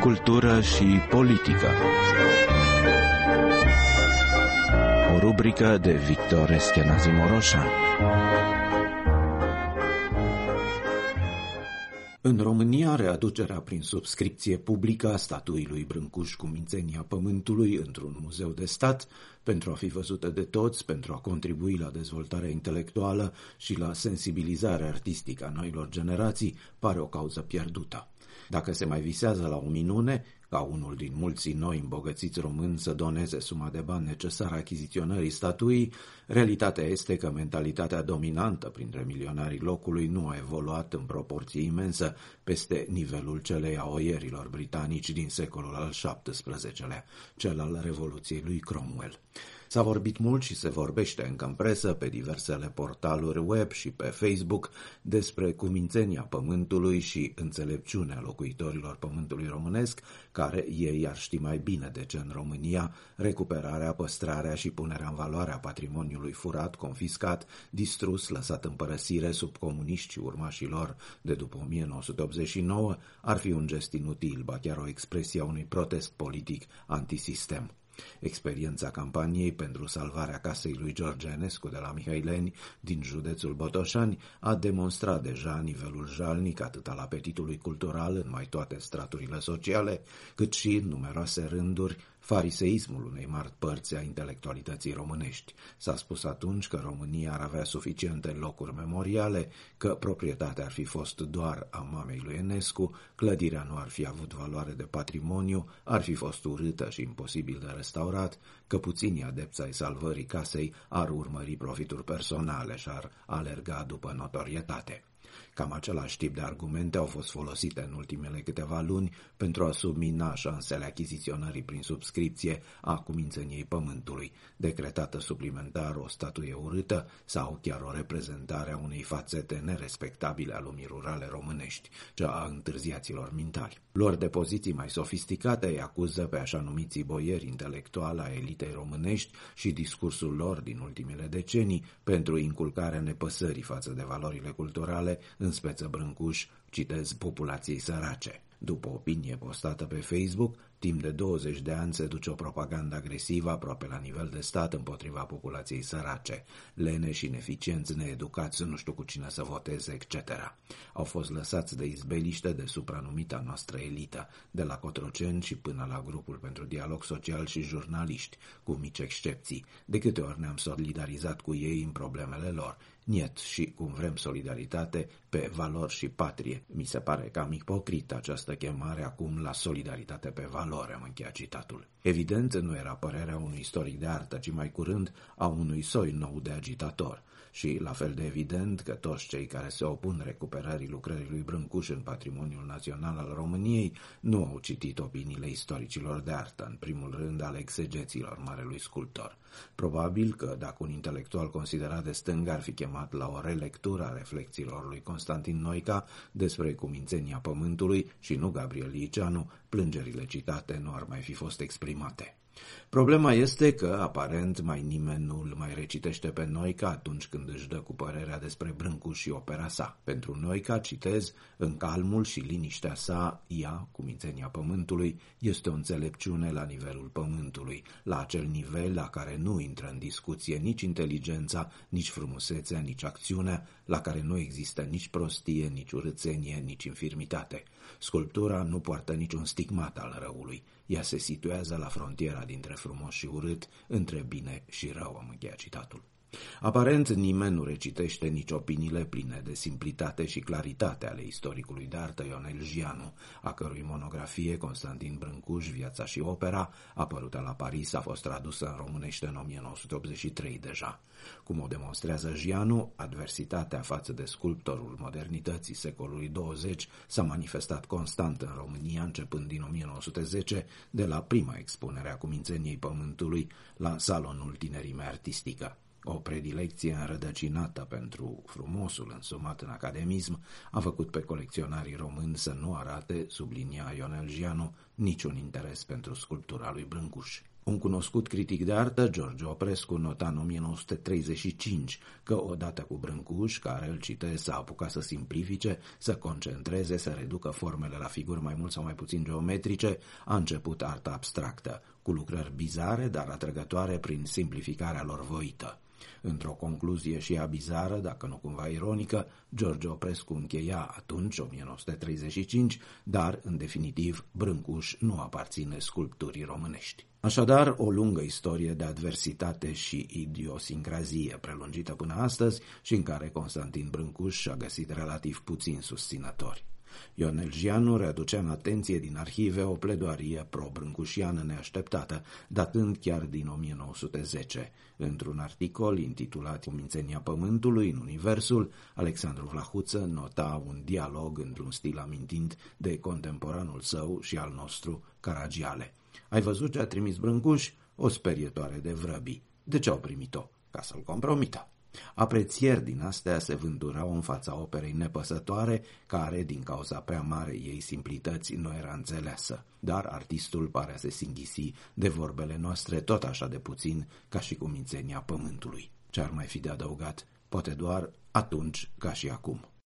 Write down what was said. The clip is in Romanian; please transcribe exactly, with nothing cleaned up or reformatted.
cultură și politică. O rubrică de Victor Eschenazi Moroșan. În România, readucerea prin subscripție publică a statuii lui Brâncuș cu mințenia pământului într-un muzeu de stat, pentru a fi văzută de toți, pentru a contribui la dezvoltarea intelectuală și la sensibilizarea artistică a noilor generații, pare o cauză pierdută. Dacă se mai visează la o minune, ca unul din mulți noi îmbogățiți români să doneze suma de bani necesară achiziționării statuii, realitatea este că mentalitatea dominantă printre milionarii locului nu a evoluat în proporție imensă peste nivelul celei a oierilor britanici din secolul al șaptesprezecelea, cel al Revoluției lui Cromwell. S-a vorbit mult și se vorbește încă în presă, pe diversele portaluri web și pe Facebook, despre cumințenia pământului și înțelepciunea locuitorilor pământului românesc, care ei ar ști mai bine de ce în România recuperarea, păstrarea și punerea în valoare a patrimoniului furat, confiscat, distrus, lăsat în părăsire sub comuniști și urmașii lor de după o mie nouă sute optzeci și nouă ar fi un gest inutil, ba chiar o expresie a unui protest politic antisistem. Experiența campaniei pentru salvarea casei lui George Enescu de la Mihaileni din județul Botoșani a demonstrat deja nivelul jalnic atât al apetitului cultural în mai toate straturile sociale, cât și în numeroase rânduri fariseismul unei mari părți a intelectualității românești. S-a spus atunci că România ar avea suficiente locuri memoriale, că proprietatea ar fi fost doar a mamei lui Enescu, clădirea nu ar fi avut valoare de patrimoniu, ar fi fost urâtă și imposibil de restaurat, că puținii adepți ai salvării casei ar urmări profituri personale și ar alerga după notorietate. Cam același tip de argumente au fost folosite în ultimele câteva luni pentru a submina șansele achiziționării prin subscripție a cumințeniei pământului, decretată suplimentar o statuie urâtă sau chiar o reprezentare a unei fațete nerespectabile a lumii rurale românești, cea a întârziaților mintari. Lor de poziții mai sofisticate îi acuză pe așa numiții boieri intelectuali a elitei românești și discursul lor din ultimele decenii pentru inculcarea nepăsării față de valorile culturale, în speță Brâncuș, citez, populației sărace. După opinie postată pe Facebook, timp de douăzeci de ani se duce o propagandă agresivă aproape la nivel de stat împotriva populației sărace, leneși, ineficienți, needucați, nu știu cu cine să voteze, et cetera. Au fost lăsați de izbeliște de supranumita noastră elită, de la Cotroceni și până la grupul pentru dialog social și jurnaliști, cu mici excepții. De câte ori ne-am solidarizat cu ei în problemele lor? Niet, și cum vrem solidaritate pe valori și patrie. Mi se pare cam ipocrit această chemare acum la solidaritate pe valori, am încheiat citatul. Evident, nu era părerea unui istoric de artă, ci mai curând a unui soi nou de agitator. Și la fel de evident că toți cei care se opun recuperării lucrării lui Brâncuș în patrimoniul național al României nu au citit opiniile istoricilor de artă, în primul rând ale exegeților marelui sculptor. Probabil că dacă un intelectual considerat de stânga ar fi chemat la o relectură a reflexiilor lui Constantin Noica despre cumințenia pământului și nu Gabriel Liceanu, plângerile citate nu ar mai fi fost exprimate. Problema este că, aparent, mai nimeni nu îl mai recitește pe Noica atunci când își dă cu părerea despre Brâncuș și opera sa. Pentru Noica, citez, în calmul și liniștea sa, ea, cumințenia pământului, este o înțelepciune la nivelul pământului, la acel nivel la care nu intră în discuție nici inteligența, nici frumusețea, nici acțiunea, la care nu există nici prostie, nici urâțenie, nici infirmitate. Sculptura nu poartă niciun stigmat al răului. Ea se situează la frontiera dintre frumos și urât, între bine și rău, am încheiat citatul. Aparent, nimeni nu recitește nici opiniile pline de simplitate și claritate ale istoricului de artă Ionel Gianu, a cărui monografie Constantin Brâncuș, viața și opera, apărută la Paris, a fost tradusă în românește în o mie nouă sute optzeci și trei deja. Cum o demonstrează Gianu, adversitatea față de sculptorul modernității secolului douăzeci s-a manifestat constant în România începând din o mie nouă sute zece, de la prima expunere a cumințeniei pământului la Salonul Tinerimea Artistică. O predilecție înrădăcinată pentru frumosul însumat în academism a făcut pe colecționarii români să nu arate, sublinia Ionel Gianu, niciun interes pentru sculptura lui Brâncuș. Un cunoscut critic de artă, George Oprescu, nota în o mie nouă sute treizeci și cinci că odată cu Brâncuș, care îl citesc, s-a apucat să simplifice, să concentreze, să reducă formele la figuri mai mult sau mai puțin geometrice, a început arta abstractă, cu lucrări bizare, dar atrăgătoare prin simplificarea lor voită. Într-o concluzie și ea bizară, dacă nu cumva ironică, George Oprescu încheia atunci, o mie nouă sute treizeci și cinci, dar, în definitiv, Brâncuș nu aparține sculpturii românești. Așadar, o lungă istorie de adversitate și idiosincrazie prelungită până astăzi și în care Constantin Brâncuș și-a găsit relativ puțini susținători. Ion Elgianu readucea în atenție din arhive o pledoarie pro-brâncușiană neașteptată, datând chiar din o mie nouă sute zece. Într-un articol intitulat Cumințenia Pământului în Universul, Alexandru Vlahuță nota un dialog într-un stil amintind de contemporanul său și al nostru, Caragiale. Ai văzut ce a trimis Brâncuș? O sperietoare de vrăbii. De ce au primit-o? Ca să-l compromită. Aprețieri din astea se vânturau în fața operei nepăsătoare, care, din cauza prea mare ei simplități, nu era înțeleasă. Dar artistul pare a se singhisi de vorbele noastre tot așa de puțin ca și Cumințenia Pământului. Ce ar mai fi de adăugat? Poate doar atunci ca și acum.